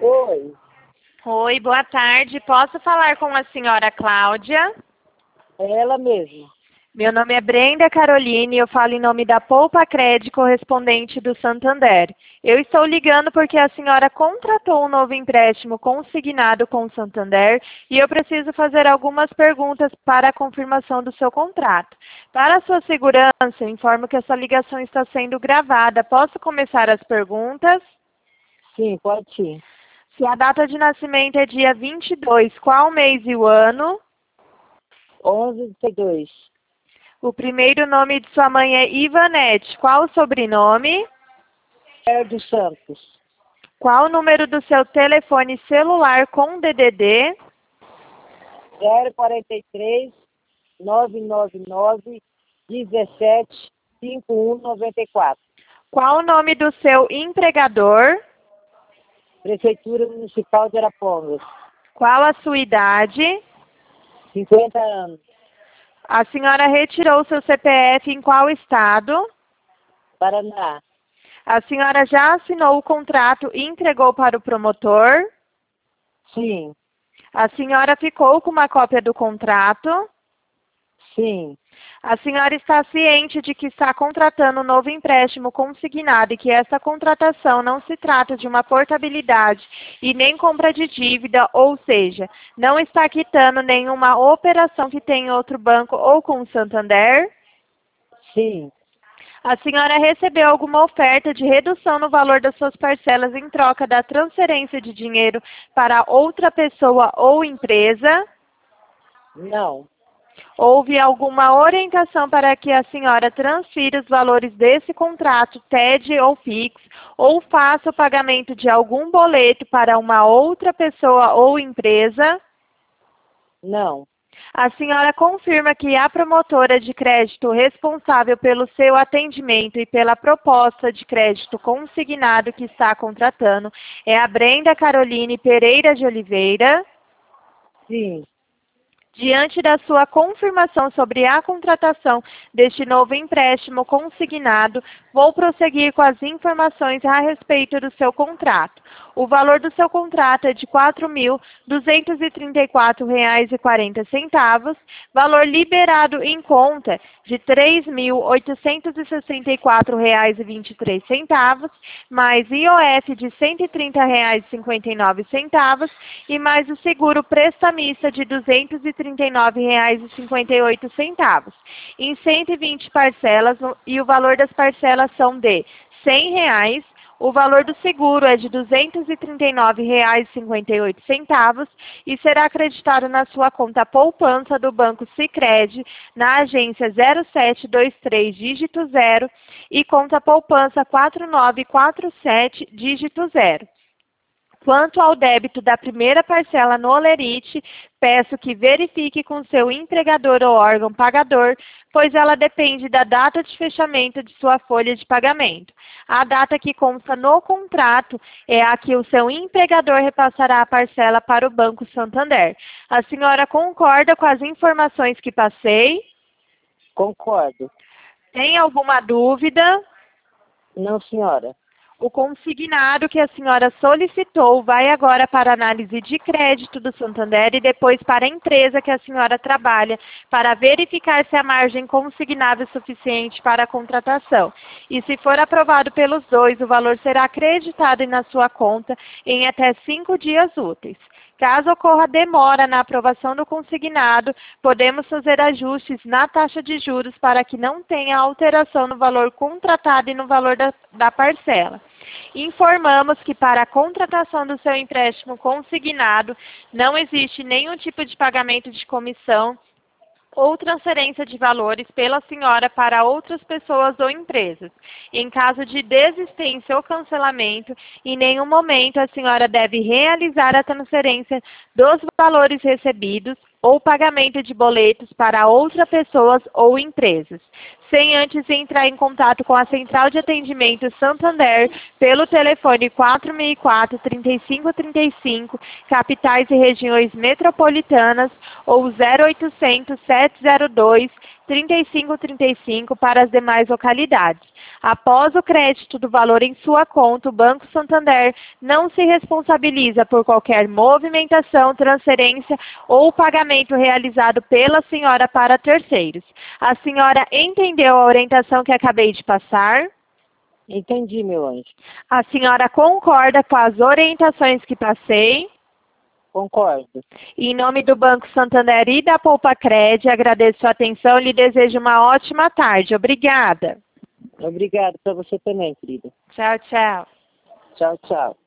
Oi, Oi, boa tarde. Posso falar com a senhora Cláudia? é ela mesma. Meu nome é Brenda Caroline e eu falo em nome da Poupa Cred, correspondente do Santander. Eu estou ligando porque a senhora contratou um novo empréstimo consignado com o Santander e eu preciso fazer algumas perguntas para a confirmação do seu contrato. Para a sua segurança, eu informo que essa ligação está sendo gravada. Posso começar as perguntas? Sim, pode sim. Se a data de nascimento é dia 22, qual mês e o ano? 11:32. O primeiro nome de sua mãe é Ivanete. Qual o sobrenome? Dos Santos. Qual o número do seu telefone celular com DDD? 043 999 17 5194. Qual o nome do seu empregador? Prefeitura Municipal de Arapongas. Qual a sua idade? 50 anos. A senhora retirou seu CPF em qual estado? Paraná. A senhora já assinou o contrato e entregou para o promotor? Sim, A senhora ficou com uma cópia do contrato? sim, A senhora está ciente de que está contratando um novo empréstimo consignado e que essa contratação não se trata de uma portabilidade e nem compra de dívida, ou seja, não está quitando nenhuma operação que tem em outro banco ou com o Santander? sim. A senhora recebeu alguma oferta de redução no valor das suas parcelas em troca da transferência de dinheiro para outra pessoa ou empresa? Não, Houve alguma orientação para que a senhora transfira os valores desse contrato, TED ou FIX, ou faça o pagamento de algum boleto para uma outra pessoa ou empresa? não, A senhora confirma que a promotora de crédito responsável pelo seu atendimento e pela proposta de crédito consignado que está contratando é a Brenda Caroline Pereira de Oliveira? sim. Diante da sua confirmação sobre a contratação deste novo empréstimo consignado, vou prosseguir com as informações a respeito do seu contrato. O valor do seu contrato é de R$ 4.234,40, valor liberado em conta de R$ 3.864,23, mais IOF de R$ 130,59 e mais o seguro prestamista de R$ 239,58, em 120 parcelas, e o valor das parcelas são de R$ 100. O valor do seguro é de R$ 239,58 e será acreditado na sua conta poupança do Banco Sicredi, na agência 0723, dígito 0, e conta poupança 4947, dígito 0. Quanto ao débito da primeira parcela no Olerite, peço que verifique com seu empregador ou órgão pagador, pois ela depende da data de fechamento de sua folha de pagamento. A data que consta no contrato é a que o seu empregador repassará a parcela para o Banco Santander. A senhora concorda com as informações que passei? Concordo. Tem alguma dúvida? Não, senhora. O consignado que a senhora solicitou vai agora para a análise de crédito do Santander e depois para a empresa que a senhora trabalha, para verificar se a margem consignada é suficiente para a contratação. E se for aprovado pelos dois, o valor será acreditado na sua conta em até 5 dias úteis. Caso ocorra demora na aprovação do consignado, podemos fazer ajustes na taxa de juros para que não tenha alteração no valor contratado e no valor da parcela. Informamos que para a contratação do seu empréstimo consignado, não existe nenhum tipo de pagamento de comissão ou transferência de valores pela senhora para outras pessoas ou empresas. Em caso de desistência ou cancelamento, em nenhum momento a senhora deve realizar a transferência dos valores recebidos ou pagamento de boletos para outras pessoas ou empresas, sem antes entrar em contato com a Central de Atendimento Santander pelo telefone 464-3535, capitais e regiões metropolitanas, ou 0800 702 3535 para as demais localidades. Após o crédito do valor em sua conta, o Banco Santander não se responsabiliza por qualquer movimentação, transferência ou pagamento realizado pela senhora para terceiros. A senhora entendeu a orientação que acabei de passar? Entendi, meu anjo. A senhora concorda com as orientações que passei? Concordo. Em nome do Banco Santander e da Poupa-Cred, agradeço sua atenção e lhe desejo uma ótima tarde. Obrigada. Obrigado para você também, querida. Tchau, tchau. Tchau, tchau.